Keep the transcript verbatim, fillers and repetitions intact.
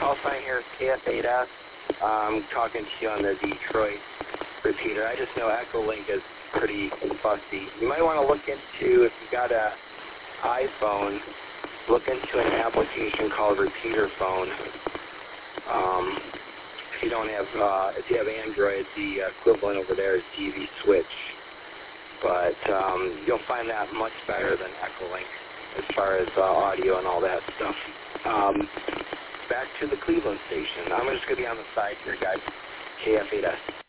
call sign here is K F eight S. I'm talking to you on the Detroit repeater. I just know Echolink is pretty fussy. You might want to look into, if you got a iPhone, look into an application called Repeater Phone. Um, if you don't have, uh, if you have Android, the equivalent over there is T V Switch. But um, you'll find that much better than Echolink as far as uh, audio and all that stuff. Um, back to the Cleveland station. I'm just going to be on the side here, guys. K F eight S.